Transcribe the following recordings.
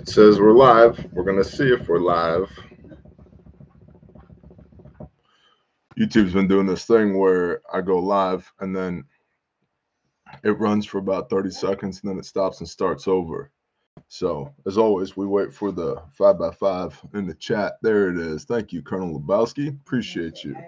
It says we're live. We're going to see if we're live. YouTube's been doing this thing where I go live and then it runs for about 30 seconds and then it stops and starts over. So, as always, we wait for the 5x5 in the chat. There it is. Thank you, Colonel Lebowski. Appreciate you.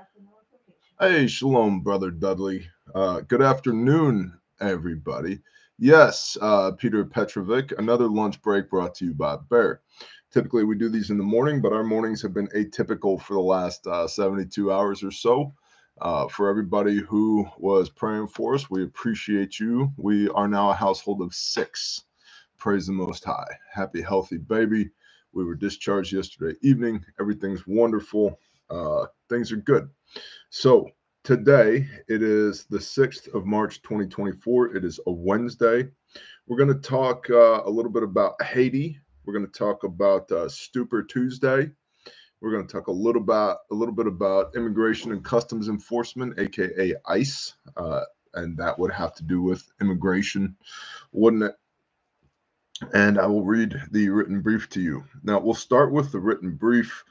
Hey, shalom, Brother Dudley. Good afternoon, everybody. Yes, Peter Petrovic, another lunch break brought to you by Bear. Typically, we do these in the morning, but our mornings have been atypical for the last 72 hours or so. For everybody who was praying for us, we appreciate you. We are now a household of 6. Praise the Most High. Happy, healthy baby. We were discharged yesterday evening. Everything's wonderful. Things are good. So today it is the 6th of March, 2024. It is a Wednesday. We're going to talk a little bit about Haiti. We're going to talk about Stupor Tuesday. We're going to talk a little bit about Immigration and Customs Enforcement, aka ICE, and that would have to do with immigration, wouldn't it? And I will read the written brief to you. Now, we'll start with the written brief.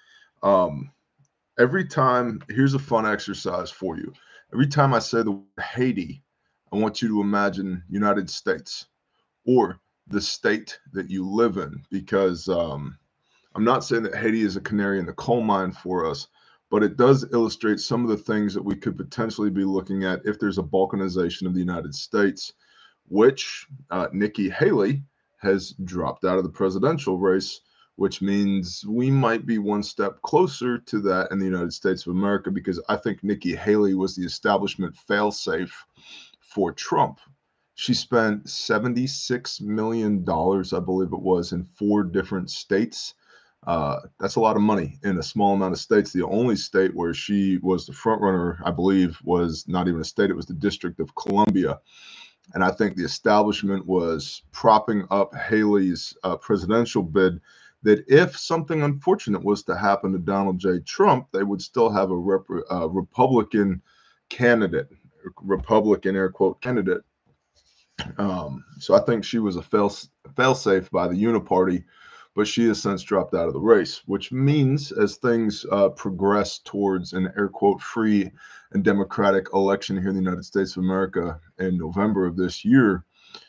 Every time, here's a fun exercise for you. Every time I say the word Haiti, I want you to imagine United States or the state that you live in, because I'm not saying that Haiti is a canary in the coal mine for us, but it does illustrate some of the things that we could potentially be looking at if there's a balkanization of the United States, which Nikki Haley has dropped out of the presidential race, which means we might be one step closer to that in the United States of America, because I think Nikki Haley was the establishment failsafe for Trump. She spent $76 million, I believe it was, in 4 different states. That's a lot of money in a small amount of states. The only state where she was the front runner, I believe, was not even a state. It was the District of Columbia. And I think the establishment was propping up Haley's presidential bid, that if something unfortunate was to happen to Donald J. Trump, they would still have a Republican candidate, Republican air quote candidate. So I think she was a fail-safe by the Uniparty, but she has since dropped out of the race, which means as things progress towards an air quote free and democratic election here in the United States of America in November of this year,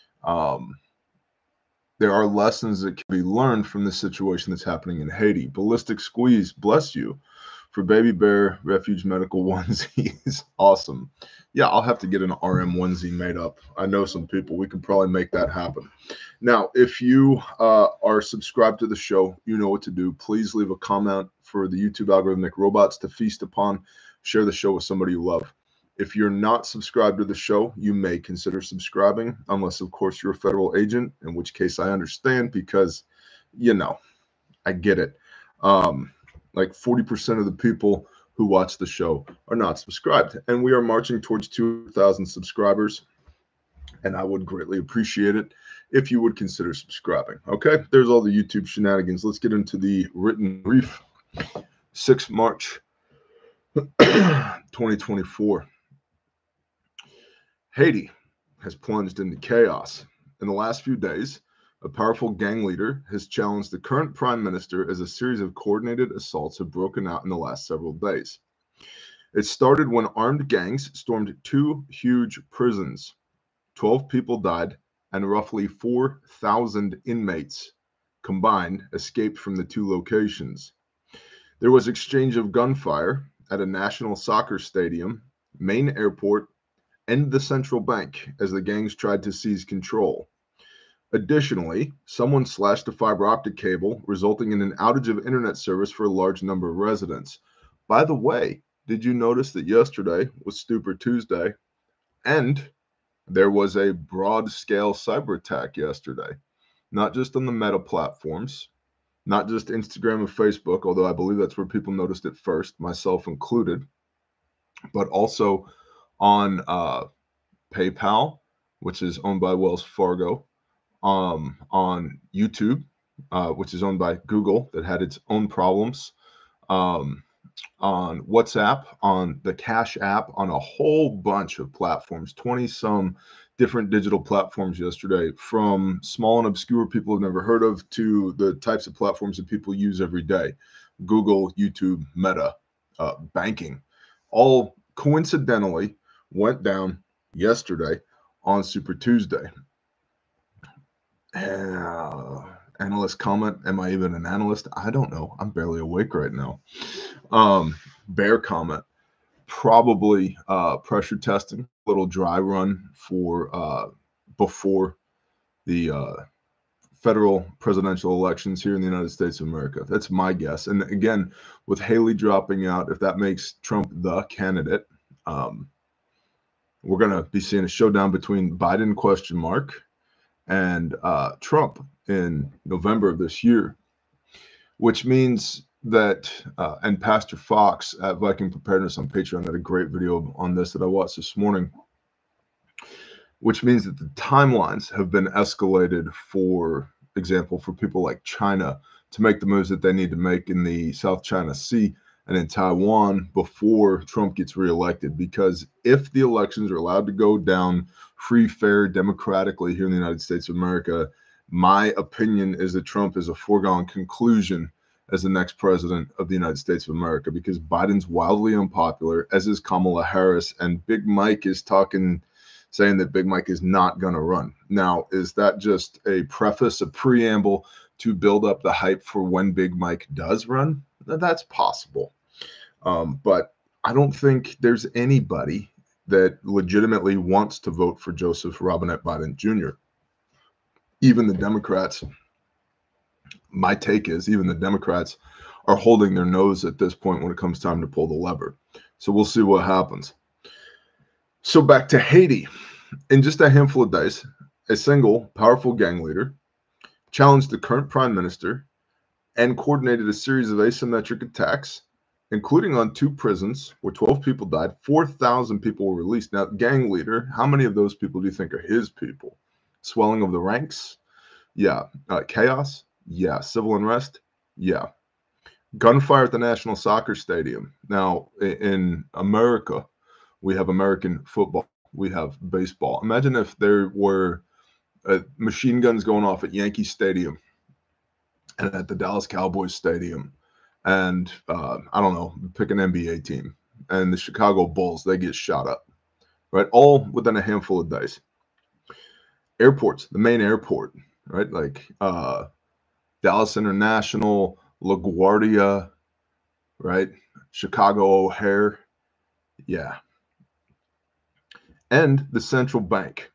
there are lessons that can be learned from the situation that's happening in Haiti. Ballistic Squeeze, bless you, for Baby Bear Refuge Medical onesies. Awesome. Yeah, I'll have to get an RM onesie made up. I know some people. We can probably make that happen. Now, if you are subscribed to the show, you know what to do. Please leave a comment for the YouTube algorithmic robots to feast upon. Share the show with somebody you love. If you're not subscribed to the show, you may consider subscribing, unless, of course, you're a federal agent, in which case I understand, because, you know, I get it. Like 40% of the people who watch the show are not subscribed, and we are marching towards 2,000 subscribers, and I would greatly appreciate it if you would consider subscribing. Okay, there's all the YouTube shenanigans. Let's get into the written brief. 6 March 2024. Haiti has plunged into chaos. In the last few days, a powerful gang leader has challenged the current prime minister as a series of coordinated assaults have broken out in the last several days. It started when armed gangs stormed 2 huge prisons. 12 people died, and roughly 4,000 inmates combined escaped from the 2 locations. There was exchange of gunfire at a national soccer stadium, main airport, and the central bank as the gangs tried to seize control. Additionally, someone slashed a fiber optic cable, resulting in an outage of internet service for a large number of residents. By the way, did you notice that yesterday was Stupor Tuesday, and there was a broad-scale cyber attack yesterday, not just on the Meta platforms, not just Instagram and Facebook, although I believe that's where people noticed it first, myself included, but also on PayPal, which is owned by Wells Fargo, on YouTube, which is owned by Google, that had its own problems, on WhatsApp, on the Cash App, on a whole bunch of platforms, 20 some different digital platforms yesterday, from small and obscure people have never heard of to the types of platforms that people use every day: Google, YouTube, Meta, banking, all coincidentally went down yesterday on Super Tuesday. Analyst comment, am I even an analyst? I don't know. I'm barely awake right now. Bear comment, probably pressure testing, a little dry run for before the federal presidential elections here in the United States of America. That's my guess. And again, with Haley dropping out, if that makes Trump the candidate, we're going to be seeing a showdown between Biden question mark and Trump in November of this year, which means that, and Pastor Fox at Viking Preparedness on Patreon had a great video on this that I watched this morning, which means that the timelines have been escalated, for example, for people like China to make the moves that they need to make in the South China Sea and in Taiwan before Trump gets reelected. Because if the elections are allowed to go down free, fair, democratically here in the United States of America, my opinion is that Trump is a foregone conclusion as the next president of the United States of America, because Biden's wildly unpopular, as is Kamala Harris, and Big Mike is saying that Big Mike is not going to run. Now, is that just a preface, a preamble to build up the hype for when Big Mike does run? That's possible. But I don't think there's anybody that legitimately wants to vote for Joseph Robinette Biden Jr. Even the Democrats, my take is, even the Democrats are holding their nose at this point when it comes time to pull the lever. So we'll see what happens. So back to Haiti. In just a handful of days, a single powerful gang leader challenged the current prime minister and coordinated a series of asymmetric attacks, including on 2 prisons where 12 people died, 4,000 people were released. Now, gang leader, how many of those people do you think are his people? Swelling of the ranks? Yeah. Chaos? Yeah. Civil unrest? Yeah. Gunfire at the National Soccer Stadium. Now, in America, we have American football. We have baseball. Imagine if there were machine guns going off at Yankee Stadium and at the Dallas Cowboys Stadium, and I don't know, pick an NBA team, and the Chicago Bulls, they get shot up, right? All within a handful of days. Airports, the main airport, right? Like Dallas International, LaGuardia, right? Chicago O'Hare, yeah. And the central bank.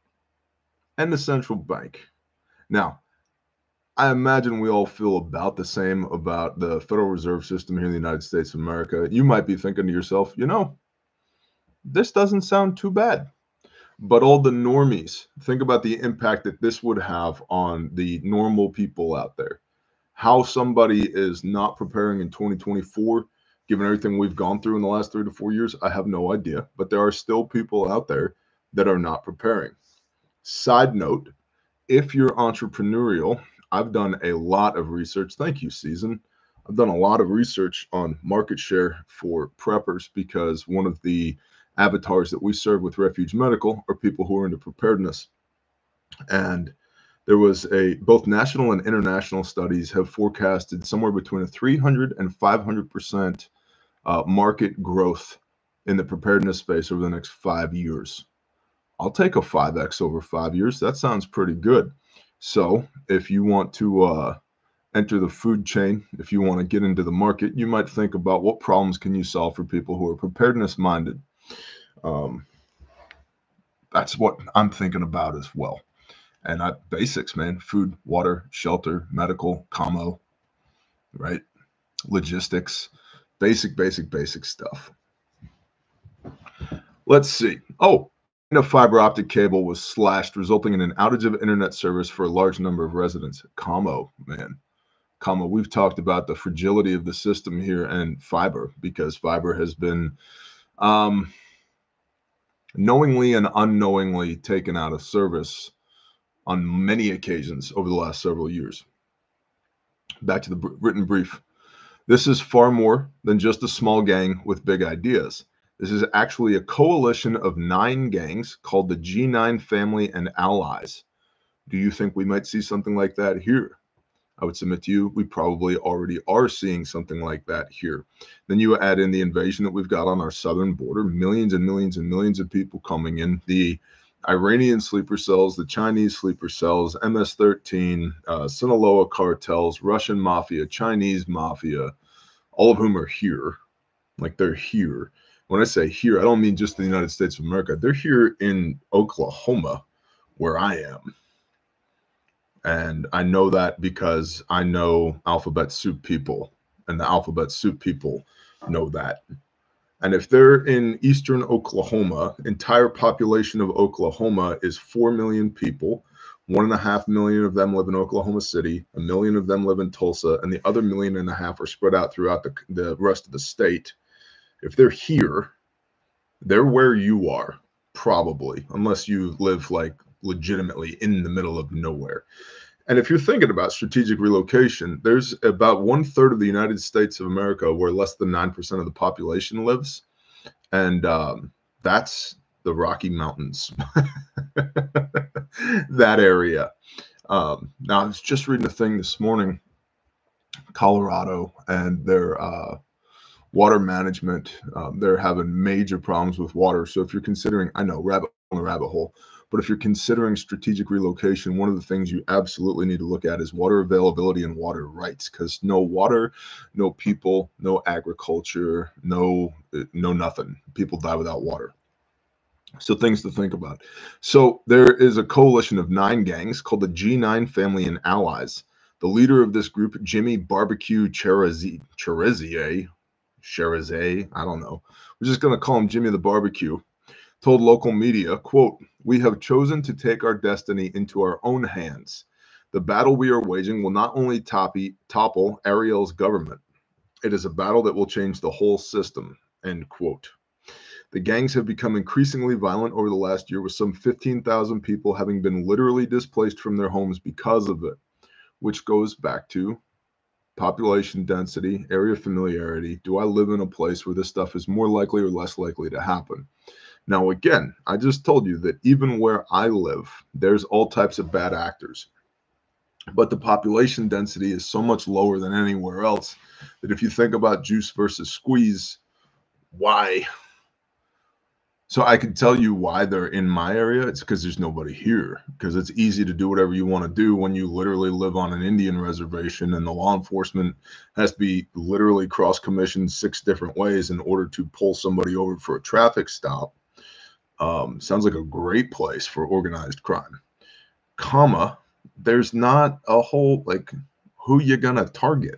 Now, I imagine we all feel about the same about the Federal Reserve System here in the United States of America. You might be thinking to yourself, this doesn't sound too bad. But all the normies, think about the impact that this would have on the normal people out there. How somebody is not preparing in 2024, given everything we've gone through in the last 3 to 4 years, I have no idea. But there are still people out there that are not preparing. Side note, if you're entrepreneurial, I've done a lot of research. Thank you, Season. I've done a lot of research on market share for preppers, because one of the avatars that we serve with Refuge Medical are people who are into preparedness. And there was both national and international studies have forecasted somewhere between a 300 and 500% market growth in the preparedness space over the next 5 years. I'll take a 5x over 5 years. That sounds pretty good. So if you want to enter the food chain, if you want to get into the market, you might think about what problems can you solve for people who are preparedness minded. That's what I'm thinking about as well. And basics, man: food, water, shelter, medical, commo, right? Logistics, basic stuff. Let's see. Oh, a fiber optic cable was slashed, resulting in an outage of internet service for a large number of residents. Commo, man. Commo. We've talked about the fragility of the system here and fiber, because fiber has been knowingly and unknowingly taken out of service on many occasions over the last several years. Back to the written brief. This is far more than just a small gang with big ideas. This is actually a coalition of 9 gangs called the G9 family and allies. Do you think we might see something like that here? I would submit to you, we probably already are seeing something like that here. Then you add in the invasion that we've got on our southern border, millions and millions and millions of people coming in, the Iranian sleeper cells, the Chinese sleeper cells, MS-13, Sinaloa cartels, Russian mafia, Chinese mafia, all of whom are here. Like, they're here. When I say here, I don't mean just the United States of America. They're here in Oklahoma, where I am. And I know that because I know Alphabet Soup people, and the Alphabet Soup people know that. And if they're in eastern Oklahoma, entire population of Oklahoma is 4 million people. 1.5 million of them live in Oklahoma City. 1 million of them live in Tulsa, and the other 1.5 million are spread out throughout the rest of the state. If they're here, they're where you are, probably, unless you live like legitimately in the middle of nowhere. And if you're thinking about strategic relocation, there's about 1/3 of the United States of America where less than 9% of the population lives. And that's the Rocky Mountains, that area. Now, I was just reading a thing this morning, Colorado and their water management. They're having major problems with water. So if you're considering, I know, rabbit hole, but if you're considering strategic relocation, one of the things you absolutely need to look at is water availability and water rights, because no water, no people, no agriculture, no nothing. People die without water. So things to think about. So there is a coalition of 9 gangs called the G9 family and allies. The leader of this group, Jimmy Barbecue Cherizier, I don't know. We're just going to call him Jimmy the Barbecue, told local media, quote, "We have chosen to take our destiny into our own hands. The battle we are waging will not only topple Ariel's government, it is a battle that will change the whole system," end quote. The gangs have become increasingly violent over the last year, with some 15,000 people having been literally displaced from their homes because of it, which goes back to population density, area familiarity. Do I live in a place where this stuff is more likely or less likely to happen? Now, again, I just told you that even where I live, there's all types of bad actors. But the population density is so much lower than anywhere else that if you think about juice versus squeeze, why? So I can tell you why they're in my area. It's because there's nobody here. Because it's easy to do whatever you want to do when you literally live on an Indian reservation, and the law enforcement has to be literally cross-commissioned 6 different ways in order to pull somebody over for a traffic stop. Sounds like a great place for organized crime. Comma, there's not a whole, like, who you gonna target?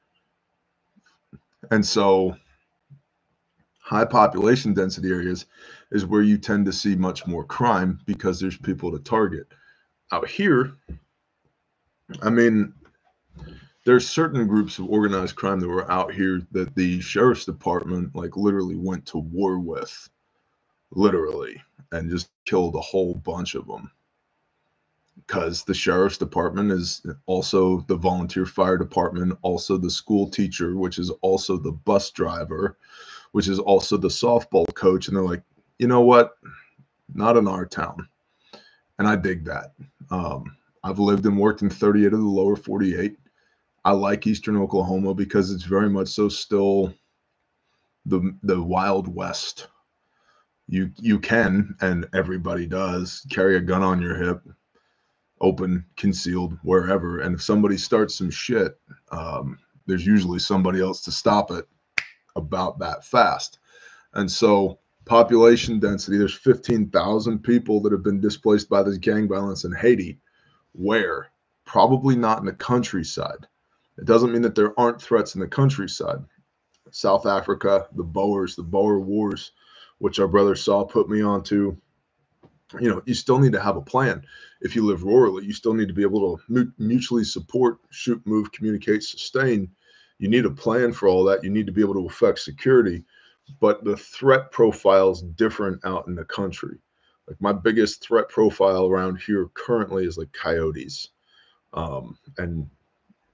And so high population density areas is where you tend to see much more crime because there's people to target. Out here, I mean, there's certain groups of organized crime that were out here that the sheriff's department like literally went to war with, literally, and just killed a whole bunch of them. Because the sheriff's department is also the volunteer fire department, also the school teacher, which is also the bus driver, which is also the softball coach. And they're like, you know what? Not in our town. And I dig that. I've lived and worked in 38 of the lower 48. I like Eastern Oklahoma because it's very much so still the Wild West. You can, and everybody does, carry a gun on your hip, open, concealed, wherever. And if somebody starts some shit, there's usually somebody else to stop it about that fast. And so population density, there's 15,000 people that have been displaced by this gang violence in Haiti. Where? Probably not in the countryside. It doesn't mean that there aren't threats in the countryside. South Africa, the Boer Wars, which our brother Saw put me onto. You still need to have a plan. If you live rurally, you still need to be able to mutually support, shoot, move, communicate, sustain. You need a plan for all that. You need to be able to affect security. But the threat profile is different out in the country. Like, my biggest threat profile around here currently is like coyotes. And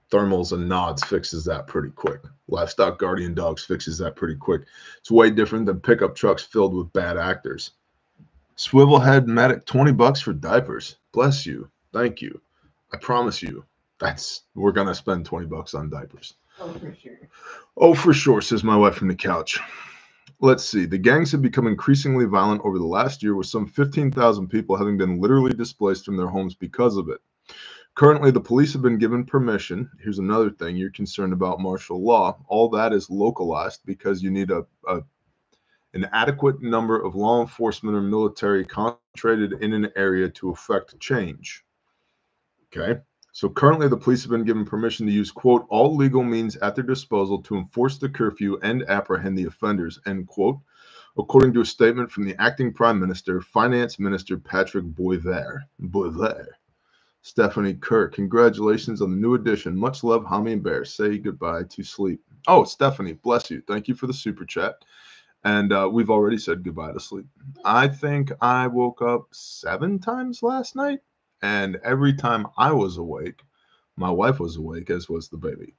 Thermals and Nods fixes that pretty quick. Livestock Guardian Dogs fixes that pretty quick. It's way different than pickup trucks filled with bad actors. Swivelhead Medic, $20 for diapers. Bless you. Thank you. I promise you, we're gonna spend $20 on diapers. Oh, for sure. Oh, for sure, says my wife from the couch. Let's see. The gangs have become increasingly violent over the last year, with some 15,000 people having been literally displaced from their homes because of it. Currently, the police have been given permission. Here's another thing. You're concerned about martial law. All that is localized because you need an adequate number of law enforcement or military concentrated in an area to effect change. Okay. So currently, the police have been given permission to use, quote, all legal means at their disposal to enforce the curfew and apprehend the offenders, end quote, according to a statement from the acting Prime Minister, Finance Minister Patrick Boisvert. Stephanie Kirk, congratulations on the new addition. Much love, Homie and Bear. Say goodbye to sleep. Oh, Stephanie, bless you. Thank you for the super chat. And we've already said goodbye to sleep. I think I woke up 7 times last night. And every time I was awake, my wife was awake, as was the baby.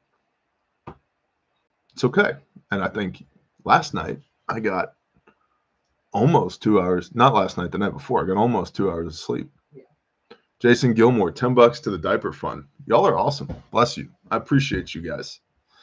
It's okay. And I think last night I got almost 2 hours. Not last night, the night before. I got almost 2 hours of sleep. Jason Gilmore, $10 to the diaper fund. Y'all are awesome. Bless you. I appreciate you guys.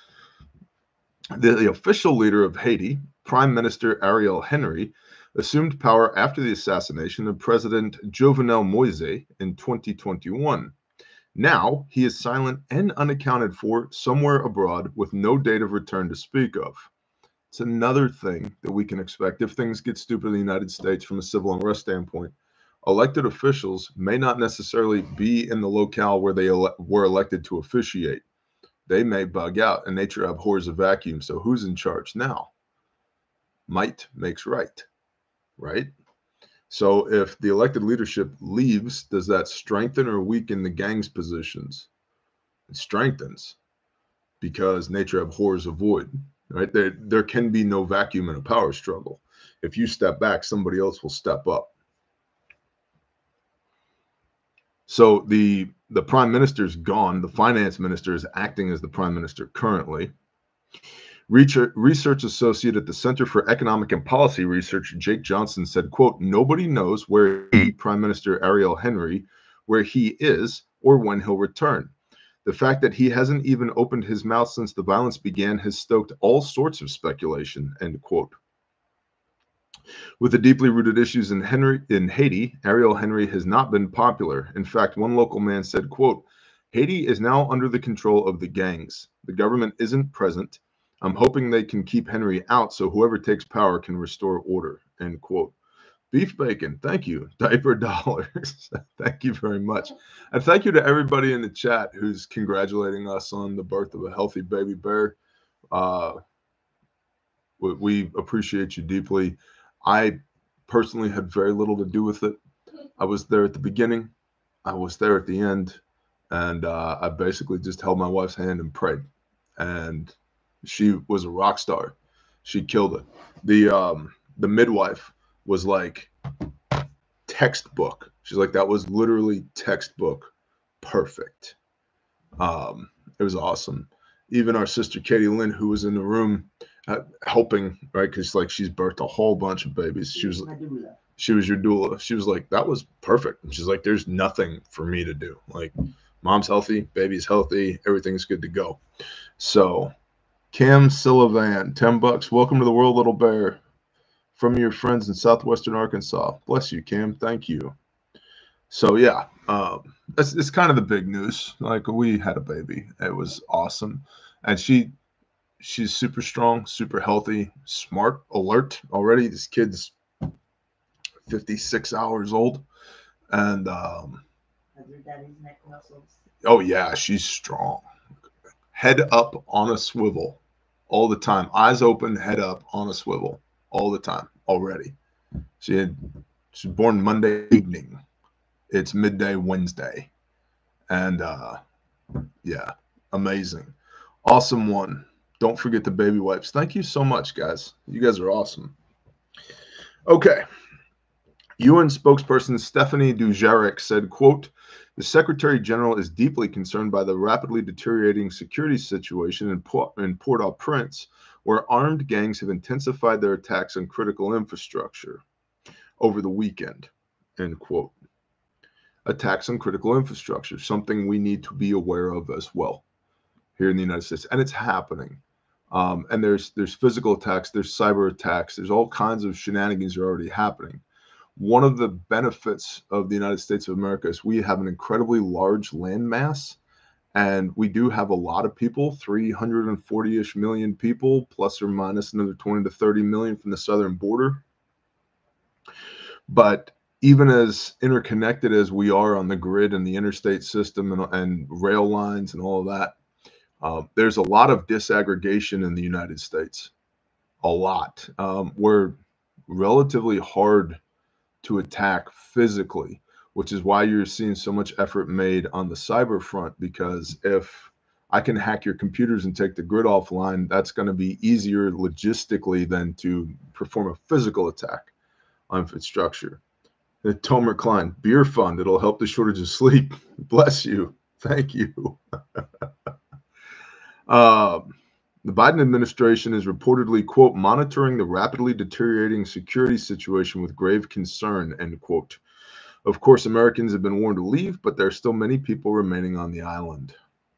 The official leader of Haiti, Prime Minister Ariel Henry, assumed power after the assassination of President Jovenel Moise in 2021. Now, he is silent and unaccounted for somewhere abroad with no date of return to speak of. It's another thing that we can expect if things get stupid in the United States from a civil unrest standpoint. Elected officials may not necessarily be in the locale where they were elected to officiate. They may bug out, and nature abhors a vacuum. So who's in charge now? Might makes right, right? So if the elected leadership leaves, does that strengthen or weaken the gang's positions? It strengthens, because nature abhors a void, right? There can be no vacuum in a power struggle. If you step back, somebody else will step up. So the prime minister's gone. The finance minister is acting as the prime minister currently. Research associate at the Center for Economic and Policy Research, Jake Johnson, said, quote, nobody knows where Prime Minister Ariel Henry, where he is or when he'll return. The fact that he hasn't even opened his mouth since the violence began has stoked all sorts of speculation, end quote. With the deeply rooted issues in Haiti, Ariel Henry has not been popular. In fact, one local man said, quote, Haiti is now under the control of the gangs. The government isn't present. I'm hoping they can keep Henry out so whoever takes power can restore order, end quote. Beef Bacon, thank you. Diaper dollars, thank you very much. And thank you to everybody in the chat who's congratulating us on the birth of a healthy baby bear. We appreciate you deeply. I personally had very little to do with it. I was there at the beginning. I was there at the end. And I basically just held my wife's hand and prayed. And she was a rock star. She killed it. The midwife was like textbook. She's like, that was literally textbook perfect. It was awesome. Even our sister Katie Lynn, who was in the room helping, right? Because like she's birthed a whole bunch of babies. She was your doula. She was like, that was perfect. And she's like, there's nothing for me to do. Like, mom's healthy, baby's healthy, everything's good to go. So Cam Sullivan, $10. Welcome to the world, little bear. From your friends in southwestern Arkansas. Bless you, Cam. Thank you. So yeah, it's kind of the big news. Like, we had a baby. It was awesome. And she's super strong, super healthy, smart, alert already. This kid's 56 hours old. And oh yeah, she's strong. Head up on a swivel all the time. Eyes open, head up on a swivel all the time already. She's born Monday evening. It's midday Wednesday. And yeah, amazing. Awesome one. Don't forget the baby wipes. Thank you so much, guys. You guys are awesome. Okay. UN spokesperson Stephanie Dujarric said, quote, "The Secretary General is deeply concerned by the rapidly deteriorating security situation in Port-au-Prince, where armed gangs have intensified their attacks on critical infrastructure over the weekend," end quote. Attacks on critical infrastructure, something we need to be aware of as well here in the United States, and it's happening. And there's physical attacks, there's cyber attacks, there's all kinds of shenanigans that are already happening. One of the benefits of the United States of America is we have an incredibly large landmass, and we do have a lot of people, 340-ish million people, plus or minus another 20 to 30 million from the southern border. But even as interconnected as we are on the grid and the interstate system and rail lines and all of that, there's a lot of disaggregation in the United States. A lot. We're relatively hard to attack physically, which is why you're seeing so much effort made on the cyber front, because if I can hack your computers and take the grid offline, that's going to be easier logistically than to perform a physical attack on infrastructure. Tomer Klein, beer fund, it'll help the shortage of sleep. Bless you. Thank you. The Biden administration is reportedly, quote, "monitoring the rapidly deteriorating security situation with grave concern," end quote. Of course, Americans have been warned to leave, but there are still many people remaining on the island.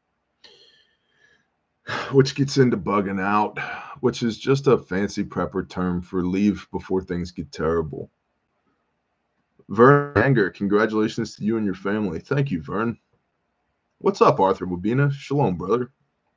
Which gets into bugging out, which is just a fancy prepper term for leave before things get terrible. Vern Anger, congratulations to you and your family. Thank you, Vern. What's up, Arthur Wabina? Shalom, brother.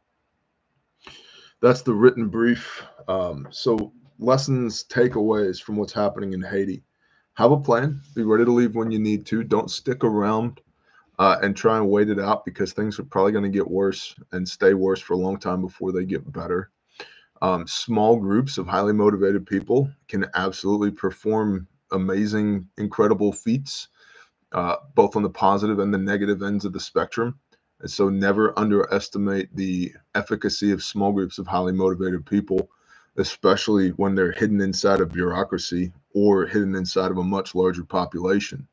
That's the written brief. So lessons, takeaways from what's happening in Haiti. Have a plan. Be ready to leave when you need to. Don't stick around and try and wait it out, because things are probably going to get worse and stay worse for a long time before they get better. Small groups of highly motivated people can absolutely perform amazing, incredible feats, both on the positive and the negative ends of the spectrum. And so never underestimate the efficacy of small groups of highly motivated people, especially when they're hidden inside of bureaucracy or hidden inside of a much larger population.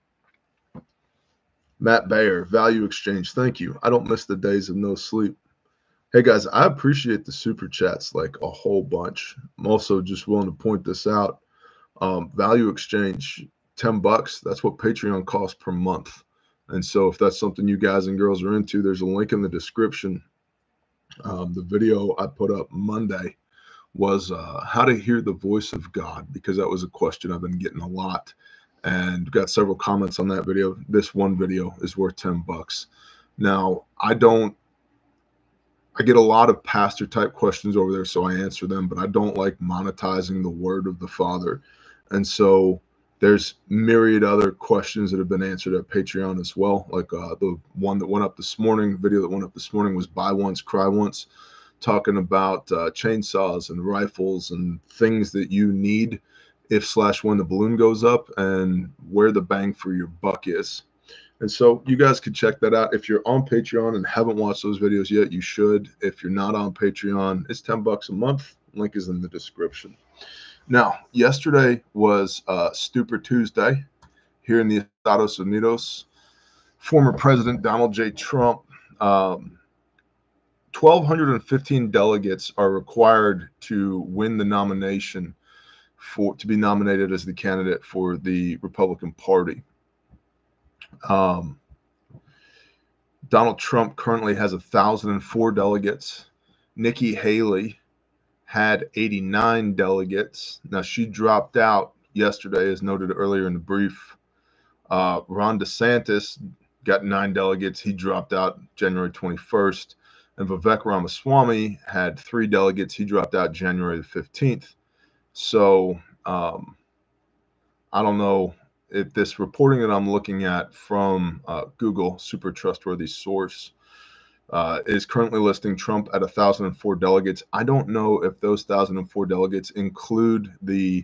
Matt Bayer, Value Exchange, thank you. I don't miss the days of no sleep. Hey guys, I appreciate the super chats like a whole bunch. I'm also just willing to point this out. Value Exchange, $10. That's what Patreon costs per month. And so if that's something you guys and girls are into, there's a link in the description. The video I put up Monday was how to hear the voice of God, because that was a question I've been getting a lot, and got several comments on that video. This one video is worth $10. Now, I get a lot of pastor type questions over there, so I answer them, but I don't like monetizing the word of the Father. And so there's myriad other questions that have been answered at Patreon as well. Like the one that went up this morning, video that went up this morning was Buy Once, Cry Once, talking about chainsaws and rifles and things that you need if/when the balloon goes up, and where the bang for your buck is. And so you guys could check that out. If you're on Patreon and haven't watched those videos yet, you should. If you're not on Patreon, it's $10 a month. Link is in the description. Now, yesterday was Stupid Tuesday here in the Estados Unidos. Former President Donald J. Trump, 1,215 delegates are required to win the nomination to be nominated as the candidate for the Republican Party. Donald Trump currently has 1,004 delegates. Nikki Haley had 89 delegates. Now, she dropped out yesterday, as noted earlier in the brief. Ron DeSantis got 9 delegates. He dropped out January 21st. And Vivek Ramaswamy had 3 delegates. He dropped out January the 15th. So I don't know if this reporting that I'm looking at from Google, super trustworthy source, is currently listing Trump at 1,004 delegates. I don't know if those 1,004 delegates include the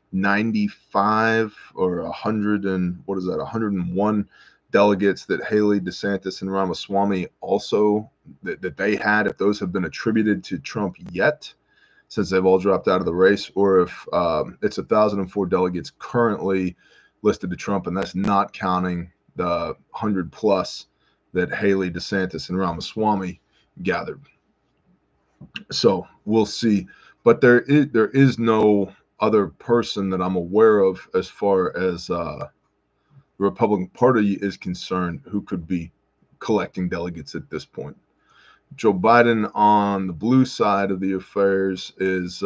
95 or 100 and 101 delegates that Haley, DeSantis, and Ramaswamy also that they had, if those have been attributed to Trump yet, since they've all dropped out of the race, or if it's 1,004 delegates currently listed to Trump, and that's not counting the 100 plus that Haley, DeSantis, and Ramaswamy gathered. So we'll see. But there is no other person that I'm aware of as far as the Republican Party is concerned who could be collecting delegates at this point. Joe Biden on the blue side of the affairs is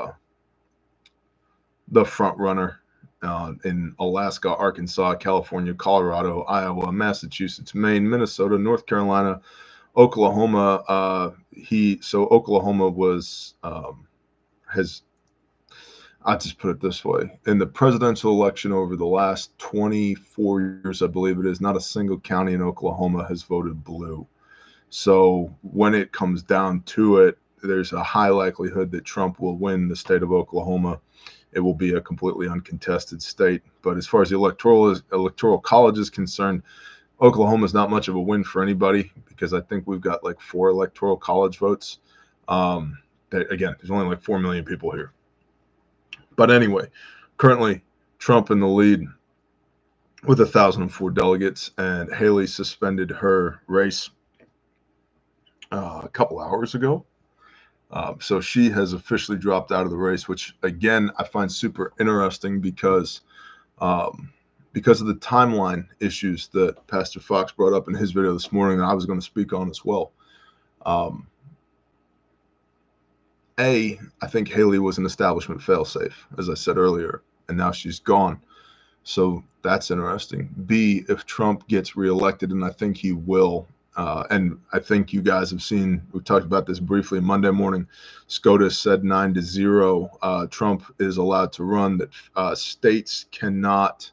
the front runner in Alaska, Arkansas, California, Colorado, Iowa, Massachusetts, Maine, Minnesota, North Carolina, Oklahoma. Oklahoma was has. I'll just put it this way. In the presidential election over the last 24 years, I believe it is, not a single county in Oklahoma has voted blue. So when it comes down to it, there's a high likelihood that Trump will win the state of Oklahoma. It will be a completely uncontested state. But as far as the electoral college is concerned, Oklahoma is not much of a win for anybody because I think we've got like 4 electoral college votes. Again, there's only like 4 million people here. But anyway, currently Trump in the lead with 1,004 delegates, and Haley suspended her race a couple hours ago. So she has officially dropped out of the race, which again, I find super interesting because of the timeline issues that Pastor Fox brought up in his video this morning that I was going to speak on as well. I think Haley was an establishment failsafe, as I said earlier, and now she's gone. So that's interesting. B, if Trump gets reelected, and I think he will, and I think you guys have seen, we talked about this briefly Monday morning, SCOTUS said 9-0, Trump is allowed to run, that states cannot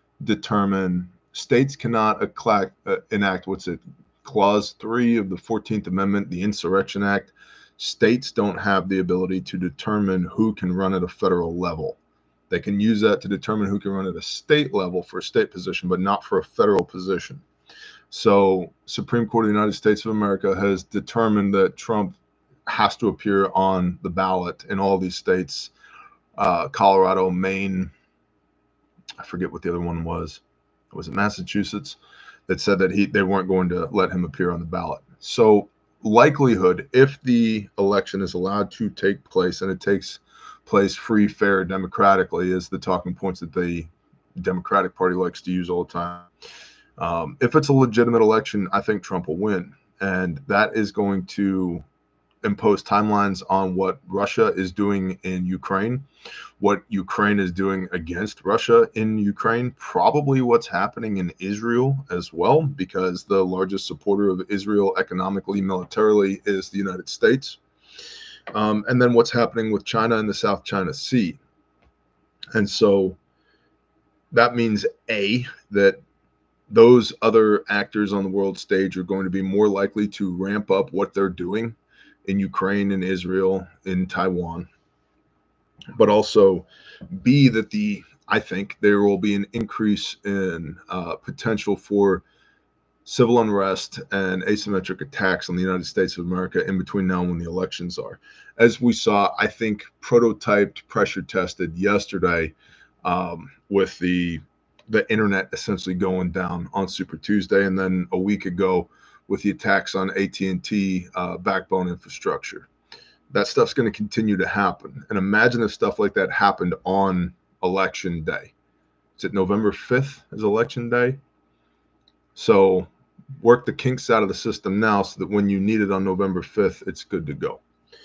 enact, Clause 3 of the 14th Amendment, the Insurrection Act. States don't have the ability to determine who can run at a federal level. They can use that to determine who can run at a state level for a state position, but not for a federal position. So Supreme Court of the United States of America has determined that Trump has to appear on the ballot in all these states, Colorado, Maine, I forget what the other one was. Was it Massachusetts? That said that they weren't going to let him appear on the ballot. So likelihood, if the election is allowed to take place and it takes place free, fair, democratically, is the talking points that the Democratic Party likes to use all the time. If it's a legitimate election, I think Trump will win. And that is going to impose timelines on what Russia is doing in Ukraine, what Ukraine is doing against Russia in Ukraine, probably what's happening in Israel as well, because the largest supporter of Israel economically, militarily is the United States. And then what's happening with China in the South China Sea. And so that means, A, that those other actors on the world stage are going to be more likely to ramp up what they're doing in Ukraine, in Israel, in Taiwan. But also, B, that I think there will be an increase in potential for civil unrest and asymmetric attacks on the United States of America in between now and when the elections are. As we saw, I think, prototyped, pressure tested yesterday with the internet essentially going down on Super Tuesday, and then a week ago with the attacks on AT&T backbone infrastructure. That stuff's going to continue to happen. And imagine if stuff like that happened on election day. Is it November 5th is election day? So work the kinks out of the system now so that when you need it on November 5th, it's good to go.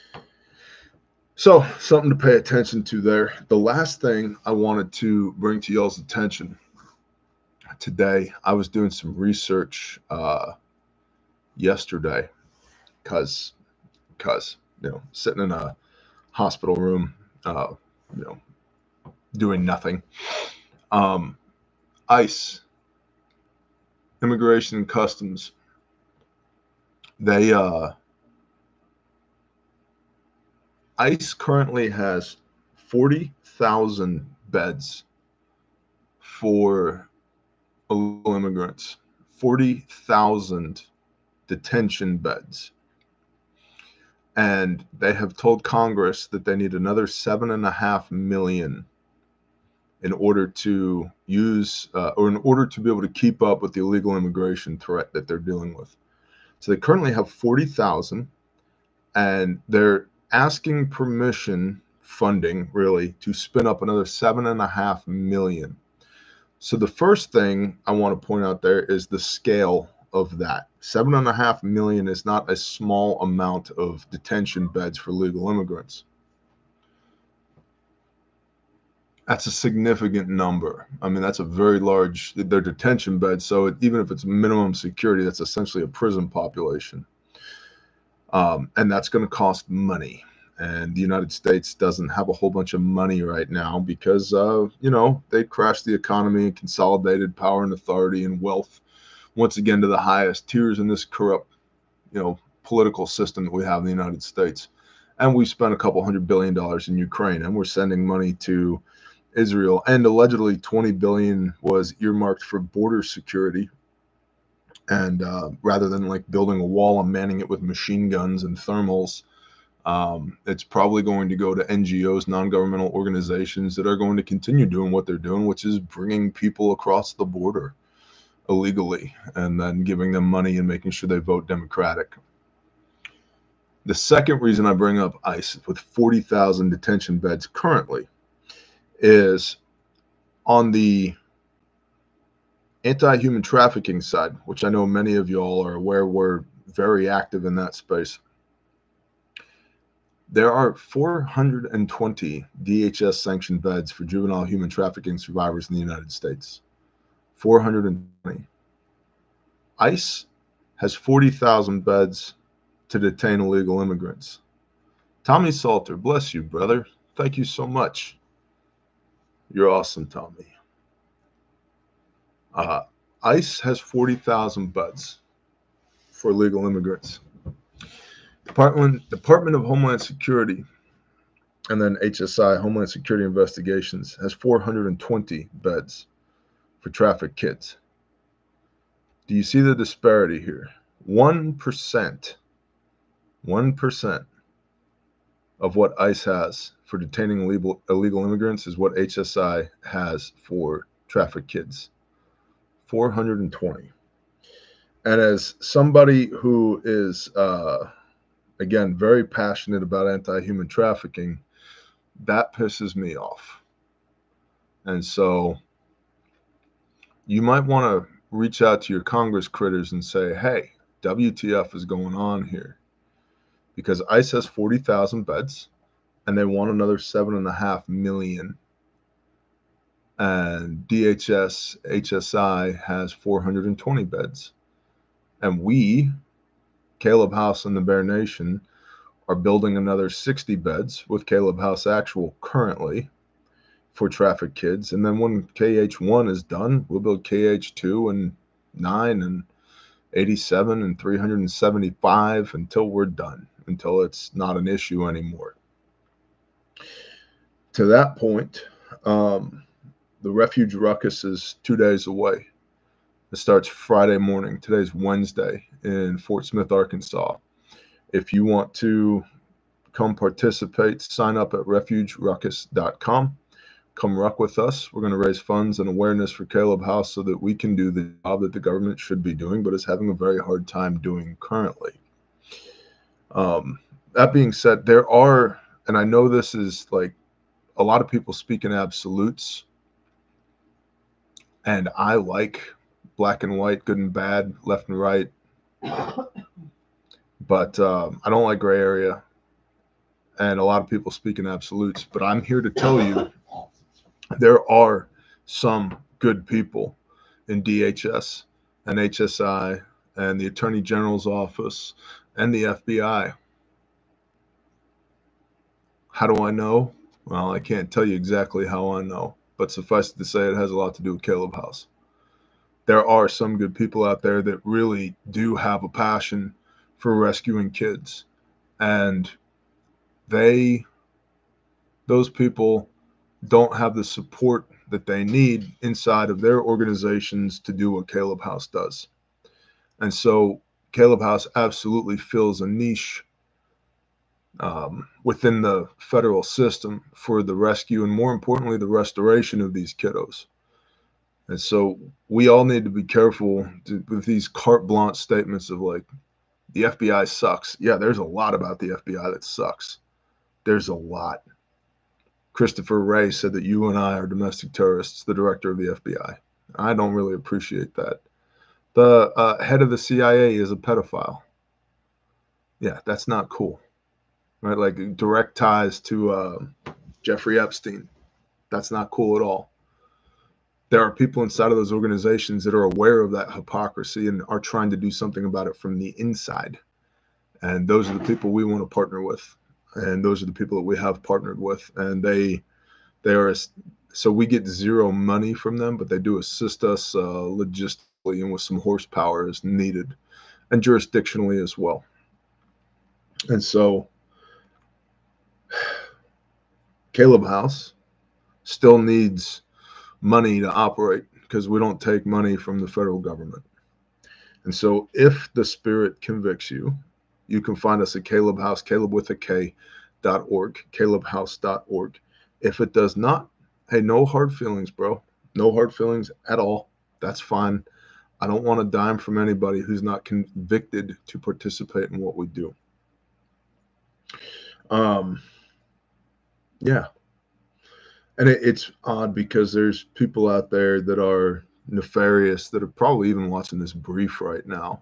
So something to pay attention to there. The last thing I wanted to bring to y'all's attention today, I was doing some research yesterday because sitting in a hospital room, doing nothing. ICE, Immigration and Customs, ICE currently has 40,000 beds for illegal immigrants, 40,000 detention beds. And they have told Congress that they need another 7.5 million in order to use or in order to be able to keep up with the illegal immigration threat that they're dealing with. So they currently have 40,000, and they're asking permission funding really to spin up another 7.5 million. So the first thing I want to point out there is the scale of that. 7.5 million is not a small amount of detention beds for legal immigrants. That's a significant number. I mean, that's a very large, they're detention beds. So even if it's minimum security, that's essentially a prison population. And that's going to cost money. And the United States doesn't have a whole bunch of money right now because, they crashed the economy, consolidated power and authority and wealth once again to the highest tiers in this corrupt, political system that we have in the United States. And we spent a couple $100 billion in Ukraine, and we're sending money to Israel, and allegedly 20 billion was earmarked for border security. And rather than like building a wall and manning it with machine guns and thermals, it's probably going to go to NGOs, non-governmental organizations that are going to continue doing what they're doing, which is bringing people across the border illegally and then giving them money and making sure they vote Democratic. The second reason I bring up ICE with 40,000 detention beds currently is on the anti-human trafficking side, which I know many of y'all are aware we're very active in that space. There are 420 DHS sanctioned beds for juvenile human trafficking survivors in the United States. 420. ICE has 40,000 beds to detain illegal immigrants. Tommy Salter, bless you, brother. Thank you so much. You're awesome, Tommy. ICE has 40,000 beds for illegal immigrants. Department of Homeland Security, and then HSI, Homeland Security Investigations, has 420 beds for trafficked kids. Do you see the disparity here? 1% of what ICE has for detaining illegal immigrants is what HSI has for trafficked kids. 420. And as somebody who is, again, very passionate about anti-human trafficking, that pisses me off. And so you might want to reach out to your Congress critters and say, hey, WTF is going on here? Because ICE has 40,000 beds and they want another 7.5 million. And DHS, HSI has 420 beds. And we, Caleb House and the Bear Nation, are building another 60 beds with Caleb House Actual currently for trafficked kids. And then when KH1 is done, we'll build KH2 and 9 and 87 and 375 until we're done, until it's not an issue anymore. To that point, the Refuge Ruckus is 2 days away. It starts Friday morning. Today's Wednesday in Fort Smith, Arkansas. If you want to come participate, sign up at refugeruckus.com. Come ruck with us. We're going to raise funds and awareness for Caleb House so that we can do the job that the government should be doing, but is having a very hard time doing currently. That being said, there are, and I know this is like a lot of people speak in absolutes, and I like black and white, good and bad, left and right, but I don't like gray area, and a lot of people speak in absolutes, but I'm here to tell you there are some good people in DHS and HSI and the Attorney General's office and the FBI. How do I know? Well, I can't tell you exactly how I know, but suffice it to say it has a lot to do with Caleb House. There are some good people out there that really do have a passion for rescuing kids, and those people don't have the support that they need inside of their organizations to do what Caleb House does. And so Caleb House absolutely fills a niche within the federal system for the rescue and, more importantly, the restoration of these kiddos. And so we all need to be careful with these carte blanche statements of like, the FBI sucks. Yeah, there's a lot about the FBI that sucks. There's a lot. Christopher Wray said that you and I are domestic terrorists, the director of the FBI. I don't really appreciate that. The head of the CIA is a pedophile. Yeah, that's not cool. Right? Like direct ties to Jeffrey Epstein. That's not cool at all. There are people inside of those organizations that are aware of that hypocrisy and are trying to do something about it from the inside. And those are the people we want to partner with. And those are the people that we have partnered with. And they are, so we get zero money from them, but they do assist us logistically and with some horsepower as needed, and jurisdictionally as well. And so Caleb House still needs money to operate because we don't take money from the federal government. And so if the Spirit convicts you, you can find us at Caleb House, Caleb with a K.org, calebhouse.org. If it does not, hey, no hard feelings, bro. No hard feelings at all. That's fine. I don't want a dime from anybody who's not convicted to participate in what we do. Yeah. And it's odd because there's people out there that are nefarious that are probably even watching this brief right now,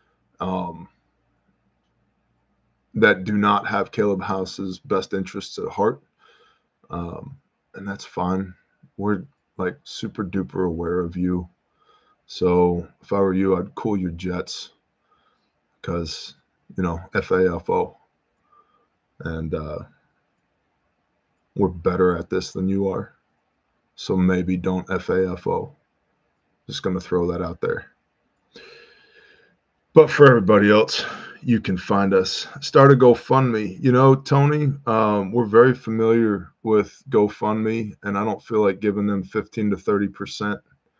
that do not have Caleb House's best interests at heart. And that's fine. We're like super duper aware of you. So if I were you, I'd cool your jets because, FAFO. And we're better at this than you are. So maybe don't FAFO. Just going to throw that out there. But for everybody else, you can find us. Start a GoFundMe. Tony, we're very familiar with GoFundMe, and I don't feel like giving them 15 to 30%.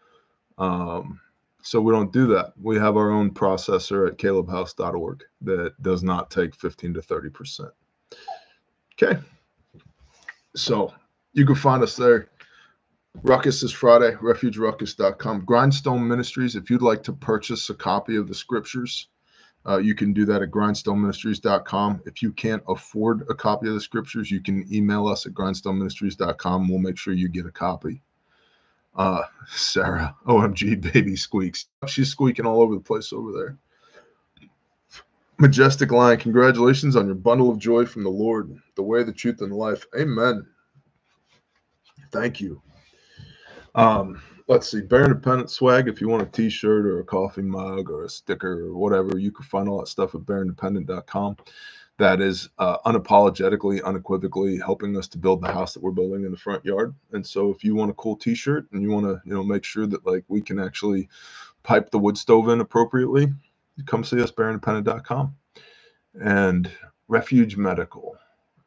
So we don't do that. We have our own processor at calebhouse.org that does not take 15 to 30%. Okay. So you can find us there. Ruckus is Friday, refugeruckus.com. Grindstone Ministries, if you'd like to purchase a copy of the scriptures, you can do that at grindstoneministries.com. If you can't afford a copy of the scriptures, you can email us at grindstoneministries.com. We'll make sure you get a copy. Sarah, OMG, baby squeaks. She's squeaking all over the place over there. Majestic Lion, congratulations on your bundle of joy from the Lord, the way, the truth, and the life. Amen. Thank you. Let's see, Bear Independent swag. If you want a t-shirt or a coffee mug or a sticker or whatever, you can find all that stuff at bearindependent.com. That is unapologetically, unequivocally helping us to build the house that we're building in the front yard. And so if you want a cool t-shirt and you want to, make sure that like we can actually pipe the wood stove in appropriately, come see us, bearindependent.com. And Refuge Medical.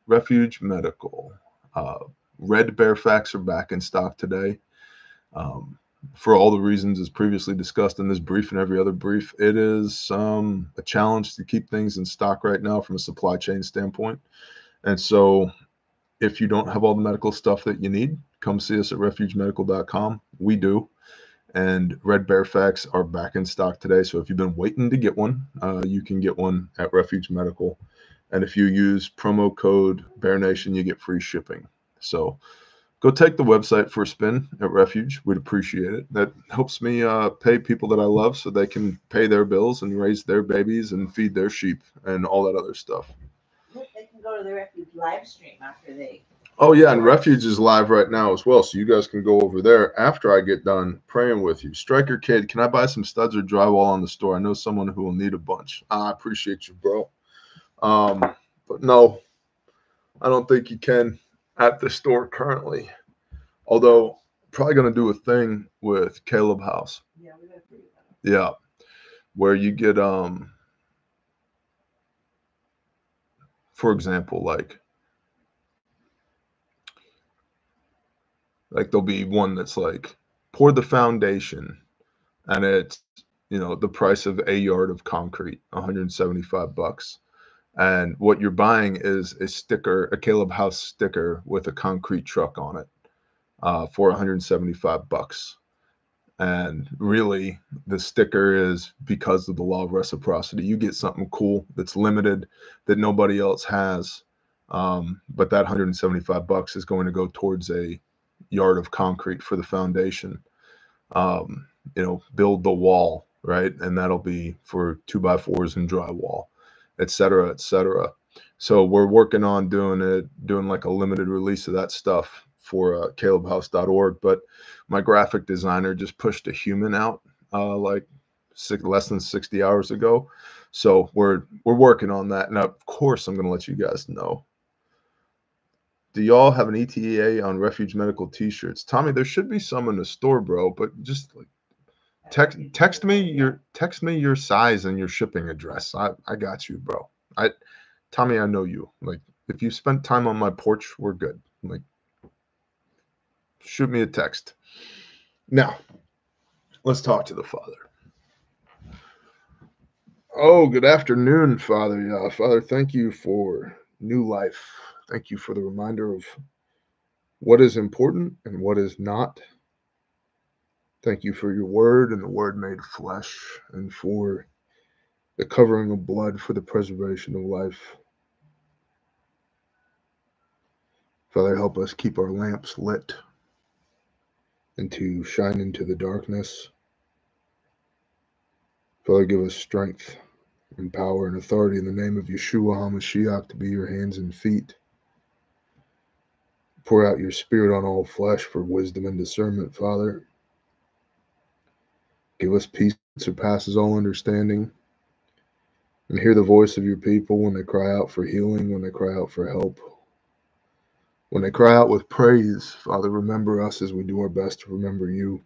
Red Bear Facts are back in stock today. For all the reasons as previously discussed in this brief and every other brief, it is a challenge to keep things in stock right now from a supply chain standpoint. And so if you don't have all the medical stuff that you need, come see us at refugemedical.com. We do. And Red Bear Facts are back in stock today. So if you've been waiting to get one, you can get one at Refuge Medical. And if you use promo code BearNation, you get free shipping. So go take the website for a spin at Refuge. We'd appreciate it. That helps me pay people that I love so they can pay their bills and raise their babies and feed their sheep and all that other stuff. They can go to the Refuge live stream after they... Oh, yeah, and Refuge is live right now as well, so you guys can go over there after I get done praying with you. Striker Kid, can I buy some studs or drywall on the store? I know someone who will need a bunch. I appreciate you, bro. But no, I don't think you can at the store currently. Although, probably going to do a thing with Caleb House. Yeah, we got to figure that out. Yeah, where you get, for example, like there'll be one that's like, pour the foundation, and it's, the price of a yard of concrete, $175. And what you're buying is a sticker, a Caleb House sticker with a concrete truck on it, for $175. And really, the sticker is because of the law of reciprocity. You get something cool that's limited that nobody else has. But that $175 is going to go towards a yard of concrete for the foundation. Build the wall, right? And that'll be for 2x4s and drywall, et cetera, et cetera. So we're working on doing like a limited release of that stuff for calebhouse.org. But my graphic designer just pushed a human out less than 60 hours ago. So we're working on that. And of course, I'm going to let you guys know. Do y'all have an ETA on Refuge Medical t-shirts? Tommy, there should be some in the store, bro, but just like text me your size and your shipping address. I got you, bro. Tommy, I know you. Like, if you spent time on my porch, we're good. Like, shoot me a text. Now, let's talk to the Father. Oh, good afternoon, Father. Yeah, Father, thank you for new life. Thank you for the reminder of what is important and what is not. Thank you for your word and the word made flesh, and for the covering of blood for the preservation of life. Father, help us keep our lamps lit and to shine into the darkness. Father, give us strength and power and authority in the name of Yeshua HaMashiach to be your hands and feet. Pour out your spirit on all flesh for wisdom and discernment, Father. Give us peace that surpasses all understanding. And hear the voice of your people when they cry out for healing, when they cry out for help. When they cry out with praise, Father, remember us as we do our best to remember you.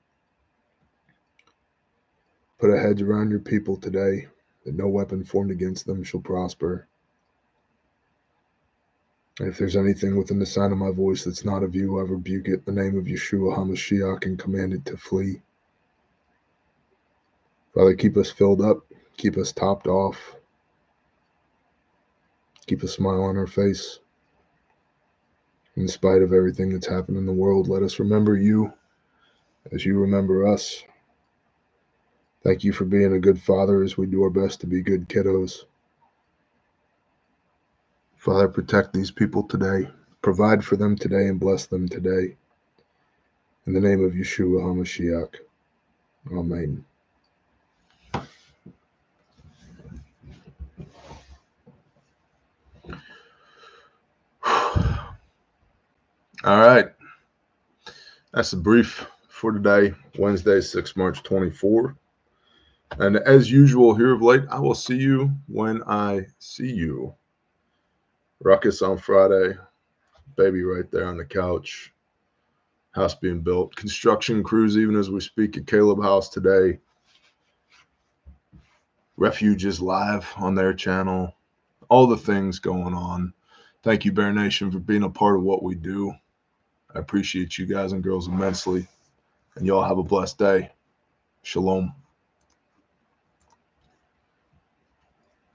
Put a hedge around your people today, that no weapon formed against them shall prosper. And if there's anything within the sound of my voice that's not of you, I rebuke it in the name of Yeshua HaMashiach and command it to flee. Father, keep us filled up, keep us topped off, keep a smile on our face. In spite of everything that's happened in the world, let us remember you as you remember us. Thank you for being a good father as we do our best to be good kiddos. Father, protect these people today. Provide for them today and bless them today. In the name of Yeshua HaMashiach. Amen. All right. That's the brief for today, Wednesday, 6 March 24. And as usual here of late, I will see you when I see you. Ruckus on Friday. Baby right there on the couch. House being built. Construction crews even as we speak at Caleb House today. Refuge is live on their channel. All the things going on. Thank you, Bear Nation, for being a part of what we do. I appreciate you guys and girls immensely. And y'all have a blessed day. Shalom.